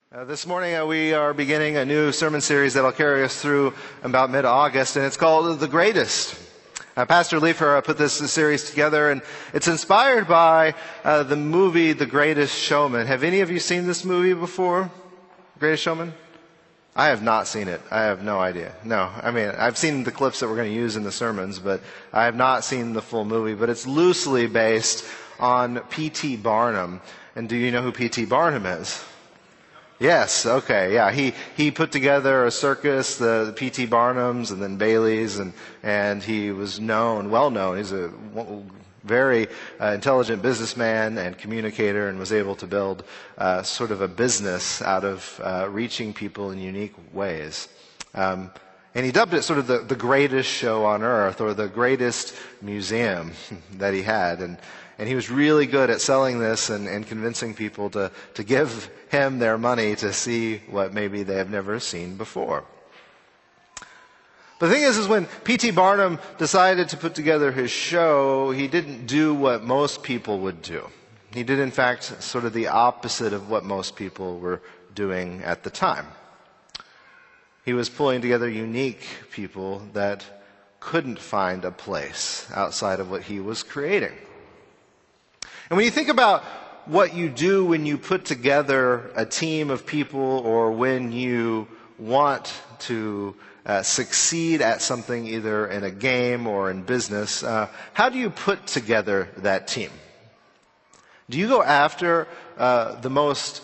This morning we are beginning a new sermon series that will carry us through about mid-August, and it's called The Greatest. Pastor Leifer put this series together, and it's inspired by the movie The Greatest Showman. Have any of you seen this movie before? Greatest Showman? I have not seen it. I have no idea. No, I mean, I've seen the clips that we're going to use in the sermons, but I have not seen the full movie. But it's loosely based on P.T. Barnum. And do you know who P.T. Barnum is? Yes, okay, yeah. He put together a circus, the P.T. Barnums and then Bailey's, and he was well known. He's a very intelligent businessman and communicator, and was able to build sort of a business out of reaching people in unique ways. And he dubbed it sort of the greatest show on earth, or the greatest museum that he had. And he was really good at selling this and convincing people to give him their money to see what maybe they have never seen before. But the thing is when P.T. Barnum decided to put together his show, he didn't do what most people would do. He did, in fact, sort of the opposite of what most people were doing at the time. He was pulling together unique people that couldn't find a place outside of what he was creating. And when you think about what you do when you put together a team of people, or when you want to succeed at something, either in a game or in business, how do you put together that team? Do you go after the most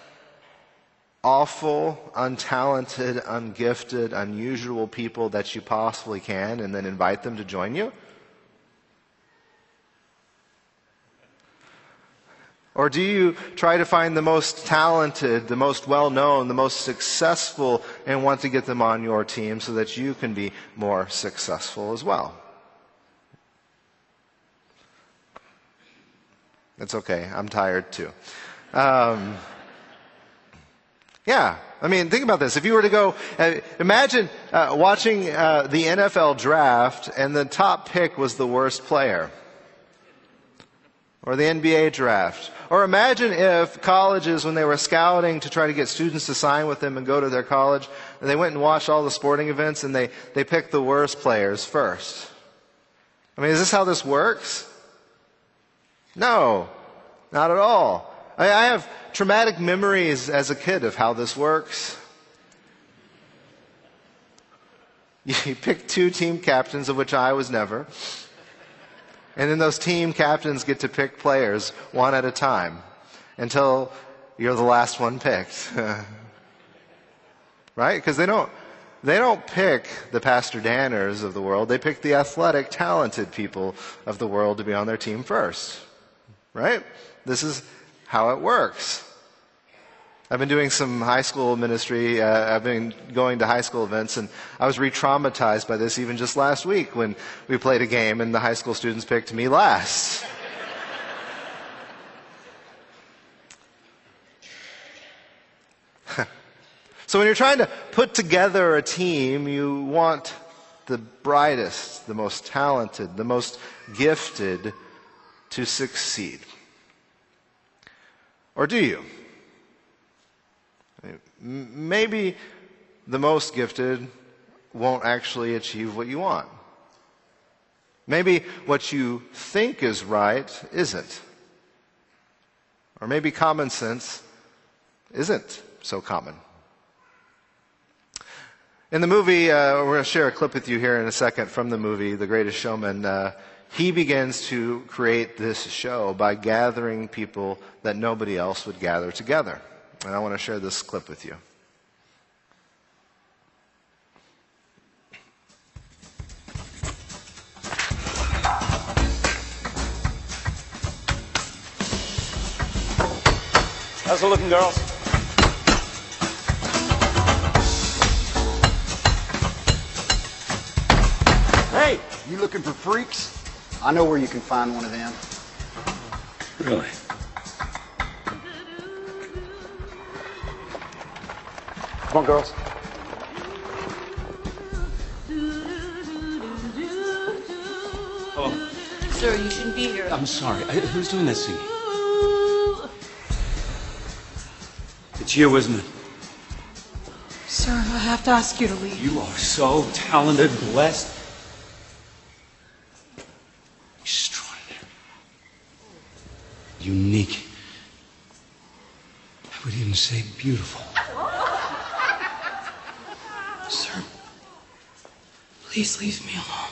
awful, untalented, ungifted, unusual people that you possibly can, and then invite them to join you? Or do you try to find the most talented, the most well-known, the most successful, and want to get them on your team so that you can be more successful as well? It's okay. I'm tired too. Yeah. I mean, think about this. If you were to go, imagine watching the NFL draft and the top pick was the worst player. Or the NBA draft. Or imagine if colleges, when they were scouting to try to get students to sign with them and go to their college, and they went and watched all the sporting events and they picked the worst players first. I mean, is this how this works? No, not at all. I have traumatic memories as a kid of how this works. You pick two team captains, of which I was never. And then those team captains get to pick players one at a time until you're the last one picked. Right? Because they don't pick the Pastor Danners of the world. They pick the athletic, talented people of the world to be on their team first. Right? This is how it works. I've been doing some high school ministry. I've been going to high school events, and I was re-traumatized by this even just last week when we played a game and the high school students picked me last. So when you're trying to put together a team, you want the brightest, the most talented, the most gifted to succeed. Or do you? Maybe the most gifted won't actually achieve what you want. Maybe what you think is right isn't. Or maybe common sense isn't so common. In the movie, we're going to share a clip with you here in a second from the movie, The Greatest Showman. He begins to create this show by gathering people that nobody else would gather together. And I want to share this clip with you. How's it looking, girls? Hey! You looking for freaks? I know where you can find one of them. Really? Come on, girls. Hello. Sir, you shouldn't be here. I'm sorry. Who's doing this singing? It's you, isn't it? Sir, I have to ask you to leave. You are so talented, blessed. Extraordinary. Unique. I would even say beautiful. Sir, please leave me alone.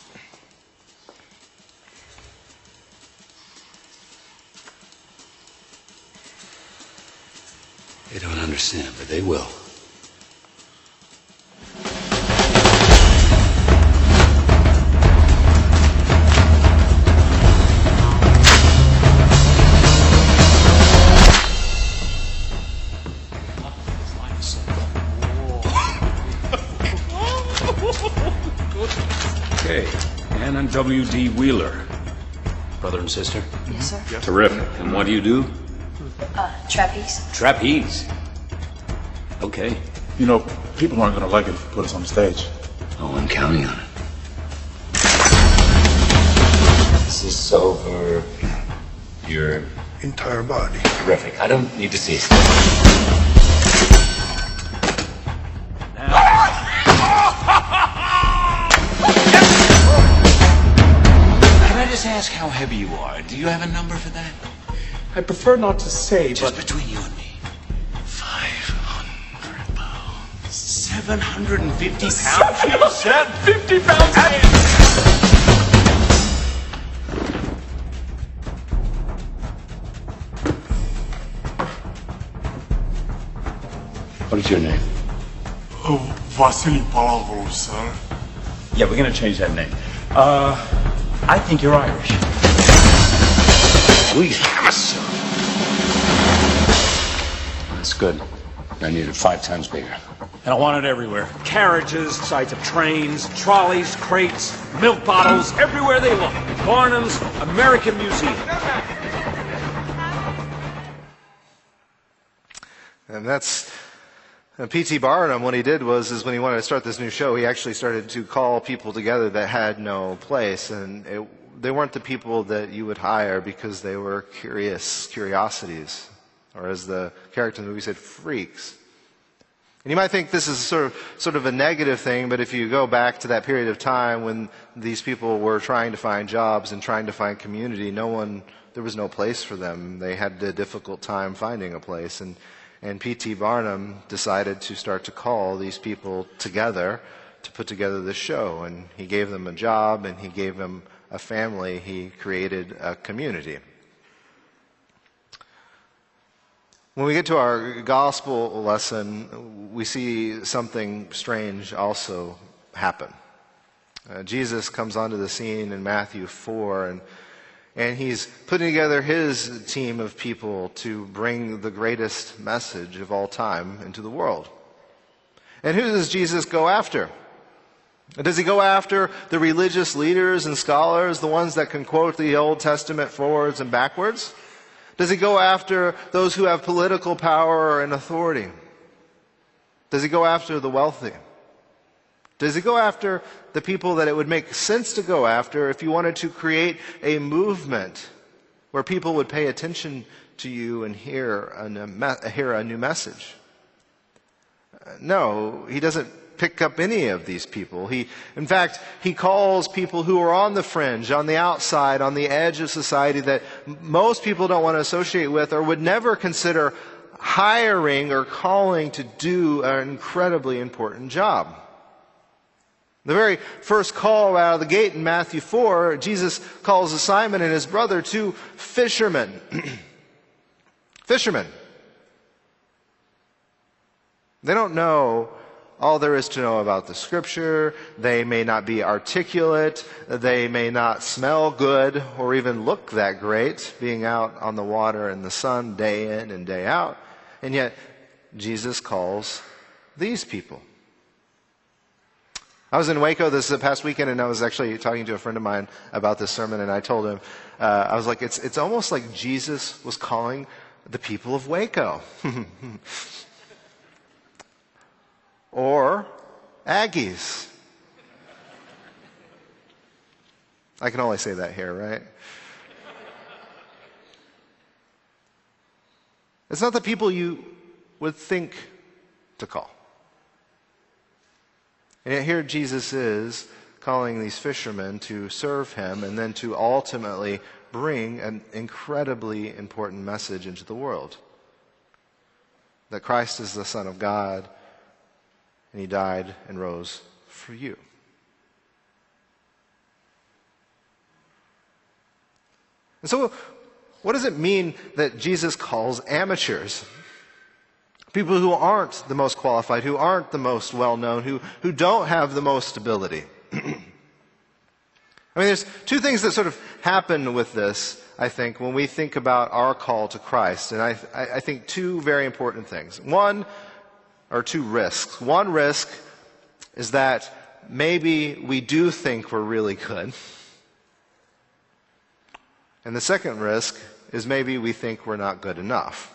They don't understand, but they will. Okay, Ann and W.D. Wheeler. Brother and sister? Yes, sir. Terrific. And what do you do? Trapeze. Trapeze. Okay. You know, people aren't going to like it if you put us on the stage. Oh, I'm counting on it. Is this over your entire body? terrific? I don't need to see it. Can I just ask how heavy you are? Do you have a number for that? I prefer not to say, Just but between you and me. 500 pounds. 750 pounds? you said 50 pounds. What is your name? Oh, Vasily Palavol, sir. Yeah, we're gonna change that name. I think you're Irish. Yes. That's good. I need it 5 times bigger. And I want it everywhere. Carriages, sides of trains, trolleys, crates, milk bottles, everywhere they look. Barnum's American Museum. And that's P.T. Barnum. What he did is when he wanted to start this new show, he actually started to call people together that had no place, and they weren't the people that you would hire because they were curiosities, or as the character in the movie said, freaks. And you might think this is sort of a negative thing, but if you go back to that period of time when these people were trying to find jobs and trying to find community, there was no place for them. They had a difficult time finding a place, and P.T. Barnum decided to start to call these people together to put together this show, and he gave them a job, and he gave them a family. He created a community. When we get to our gospel lesson, we see something strange also happen. Jesus comes onto the scene in Matthew 4, and he's putting together his team of people to bring the greatest message of all time into the world. And who does Jesus go after? Does he go after the religious leaders and scholars, the ones that can quote the Old Testament forwards and backwards? Does he go after those who have political power and authority? Does he go after the wealthy? Does he go after the people that it would make sense to go after if you wanted to create a movement where people would pay attention to you and hear a new message? No, he doesn't pick up any of these people. In fact, he calls people who are on the fringe, on the outside, on the edge of society that most people don't want to associate with or would never consider hiring or calling to do an incredibly important job. The very first call out of the gate in Matthew 4, Jesus calls Simon and his brother two fishermen. Fishermen. They don't know all there is to know about the Scripture. They may not be articulate. They may not smell good or even look that great, being out on the water in the sun day in and day out. And yet, Jesus calls these people. I was in Waco this past weekend, and I was actually talking to a friend of mine about this sermon, and I told him, I was like, it's almost like Jesus was calling the people of Waco. Or Aggies. I can only say that here, right? It's not the people you would think to call. And yet here Jesus is calling these fishermen to serve him and then to ultimately bring an incredibly important message into the world. That Christ is the Son of God, and he died and rose for you. And so, what does it mean that Jesus calls amateurs? People who aren't the most qualified, who aren't the most well-known, who don't have the most ability. I mean, there's two things that sort of happen with this, I think, when we think about our call to Christ. And I think two very important things. Two risks. One risk is that maybe we do think we're really good. And the second risk is maybe we think we're not good enough.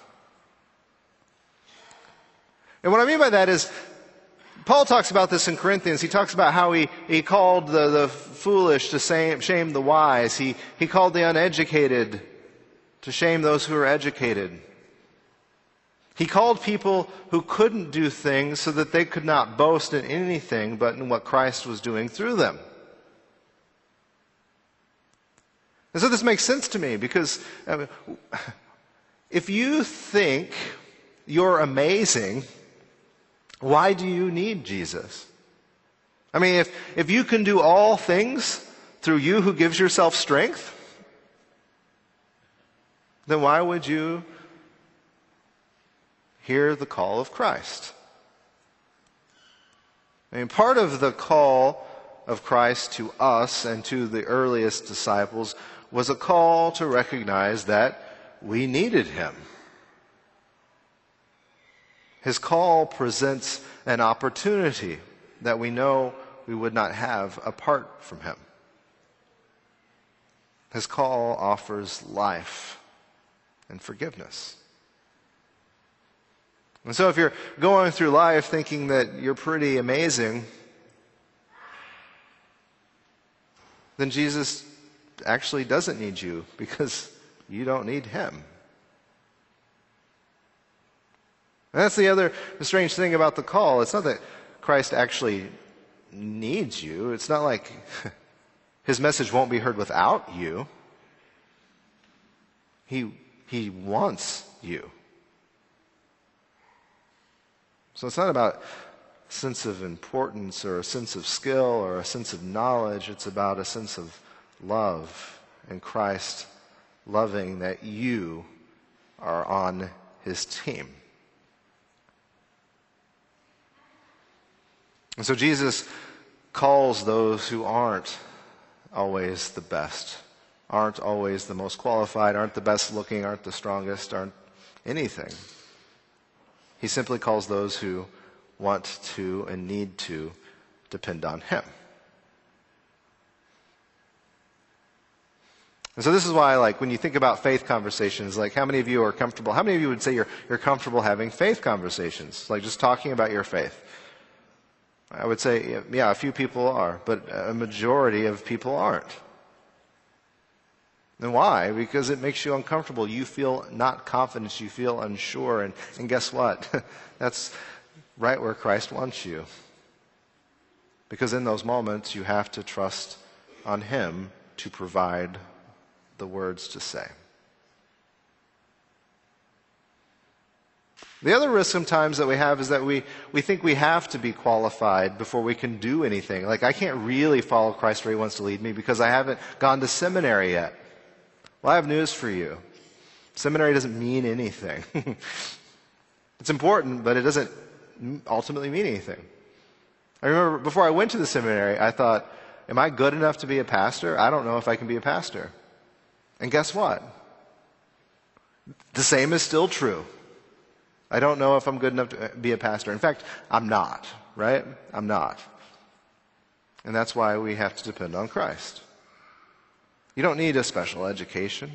And what I mean by that is, Paul talks about this in Corinthians. He talks about how he called the foolish to shame the wise. He called the uneducated to shame those who are educated. He called people who couldn't do things so that they could not boast in anything but in what Christ was doing through them. And so this makes sense to me because if you think you're amazing, why do you need Jesus? I mean, if you can do all things through you who gives yourself strength, then why would you hear the call of Christ? I mean, part of the call of Christ to us and to the earliest disciples was a call to recognize that we needed him. His call presents an opportunity that we know we would not have apart from him. His call offers life and forgiveness. And so if you're going through life thinking that you're pretty amazing, then Jesus actually doesn't need you because you don't need him. And that's the strange thing about the call. It's not that Christ actually needs you. It's not like his message won't be heard without you. He wants you. So it's not about a sense of importance or a sense of skill or a sense of knowledge. It's about a sense of love and Christ loving that you are on his team. And so Jesus calls those who aren't always the best, aren't always the most qualified, aren't the best looking, aren't the strongest, aren't anything. He simply calls those who want to and need to depend on him. And so this is why, when you think about faith conversations, how many of you are comfortable? How many of you would say you're comfortable having faith conversations? Just talking about your faith. I would say, yeah, a few people are, but a majority of people aren't. And why? Because it makes you uncomfortable. You feel not confident. You feel unsure. And guess what? That's right where Christ wants you. Because in those moments, you have to trust on him to provide the words to say. The other risk sometimes that we have is that we think we have to be qualified before we can do anything. I can't really follow Christ where he wants to lead me because I haven't gone to seminary yet. Well, I have news for you. Seminary doesn't mean anything. It's important, but it doesn't ultimately mean anything. I remember before I went to the seminary, I thought, am I good enough to be a pastor? I don't know if I can be a pastor. And guess what? The same is still true. I don't know if I'm good enough to be a pastor. In fact, I'm not, right? I'm not. And that's why we have to depend on Christ. You don't need a special education.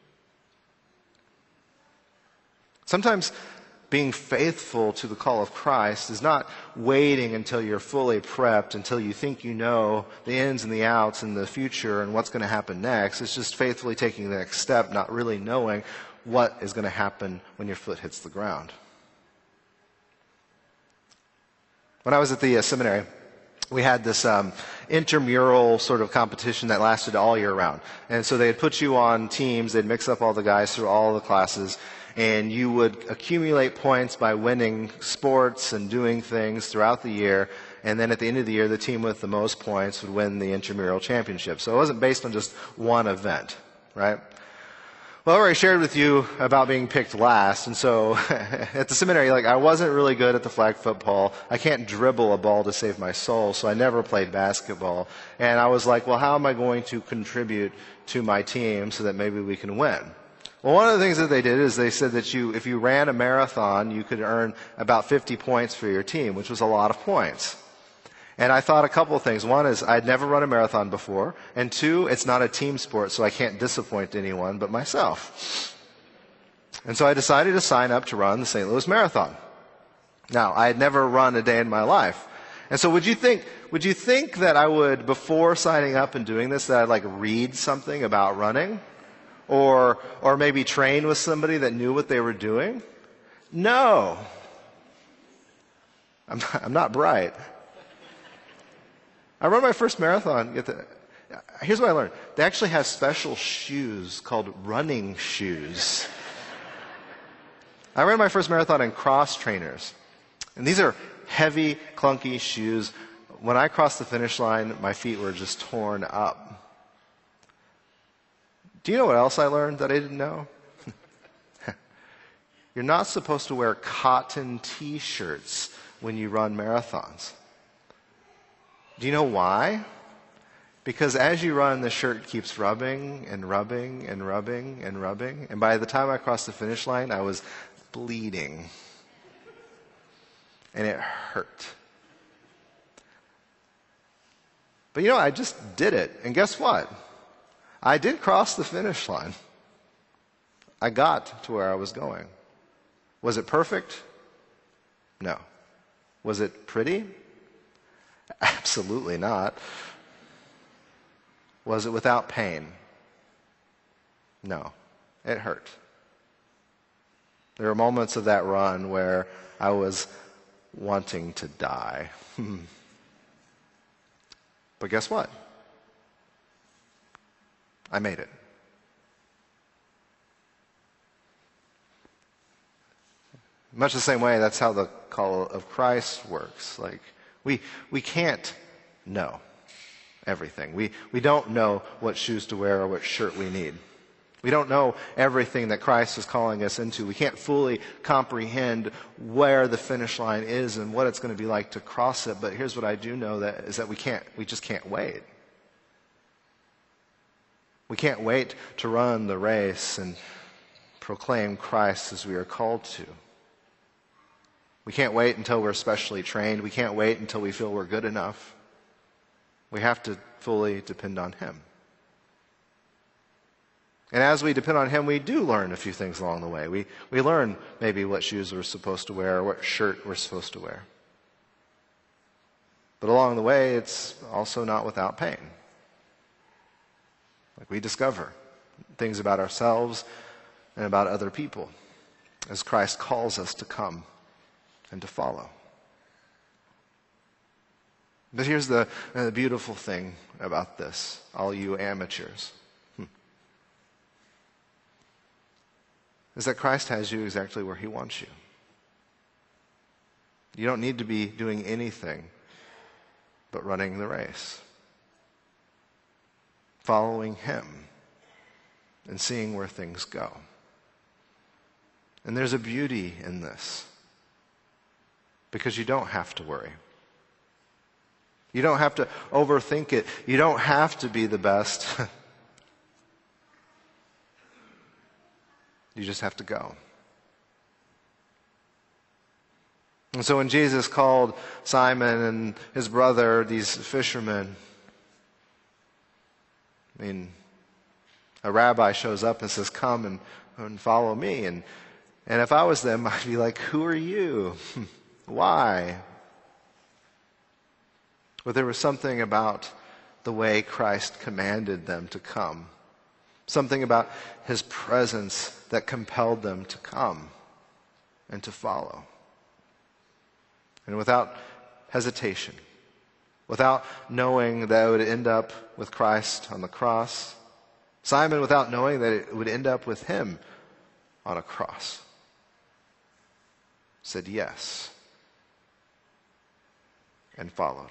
Sometimes being faithful to the call of Christ is not waiting until you're fully prepped, until you think you know the ins and the outs and the future and what's going to happen next. It's just faithfully taking the next step, not really knowing what is going to happen when your foot hits the ground. When I was at the seminary, we had this intramural sort of competition that lasted all year round. And so they'd put you on teams, they'd mix up all the guys through all the classes, and you would accumulate points by winning sports and doing things throughout the year. And then at the end of the year, the team with the most points would win the intramural championship. So it wasn't based on just one event, right? Well, I already shared with you about being picked last, and so at the seminary, I wasn't really good at the flag football. I can't dribble a ball to save my soul, so I never played basketball. And I was like, well, how am I going to contribute to my team so that maybe we can win? Well, one of the things that they did is they said that if you ran a marathon, you could earn about 50 points for your team, which was a lot of points. And I thought a couple of things. One is I'd never run a marathon before. And two, it's not a team sport, so I can't disappoint anyone but myself. And so I decided to sign up to run the St. Louis Marathon. Now, I had never run a day in my life. And so would you think that I would, before signing up and doing this, that I'd read something about running? Or maybe train with somebody that knew what they were doing? No. I'm not bright. I ran my first marathon. Here's what I learned. They actually have special shoes called running shoes. I ran my first marathon in cross trainers. And these are heavy, clunky shoes. When I crossed the finish line, my feet were just torn up. Do you know what else I learned that I didn't know? You're not supposed to wear cotton t-shirts when you run marathons. Do you know why? Because as you run, the shirt keeps rubbing and rubbing and rubbing and rubbing. And by the time I crossed the finish line, I was bleeding. And it hurt. But I just did it. And guess what? I did cross the finish line. I got to where I was going. Was it perfect? No. Was it pretty? Absolutely not. Was it without pain? No. It hurt. There were moments of that run where I was wanting to die. But guess what? I made it. Much the same way, that's how the call of Christ works. We can't know everything. We don't know what shoes to wear or what shirt we need. We don't know everything that Christ is calling us into. We can't fully comprehend where the finish line is and what it's going to be like to cross it. But here's what I do know is that we just can't wait. We can't wait to run the race and proclaim Christ as we are called to. We can't wait until we're specially trained. We can't wait until we feel we're good enough. We have to fully depend on Him. And as we depend on Him, we do learn a few things along the way. We learn maybe what shoes we're supposed to wear or what shirt we're supposed to wear. But along the way, it's also not without pain. We discover things about ourselves and about other people as Christ calls us to come and to follow. But here's the beautiful thing about this, all you amateurs, is that Christ has you exactly where He wants you. You don't need to be doing anything but running the race, following Him, and seeing where things go. And there's a beauty in this, because you don't have to worry. You don't have to overthink it. You don't have to be the best. You just have to go. And so when Jesus called Simon and his brother, these fishermen, a rabbi shows up and says, come and follow me. And if I was them, I'd be like, who are you? Why? But there was something about the way Christ commanded them to come. Something about His presence that compelled them to come and to follow. And without hesitation, without knowing that it would end up with Christ on the cross. Simon, without knowing that it would end up with him on a cross, said yes and followed.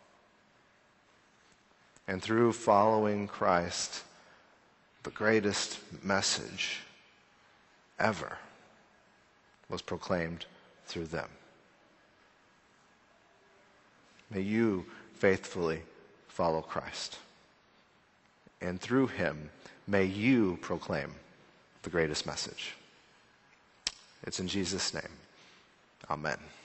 And through following Christ, the greatest message ever was proclaimed through them. May you faithfully follow Christ. And through him, may you proclaim the greatest message. It's in Jesus' name. Amen.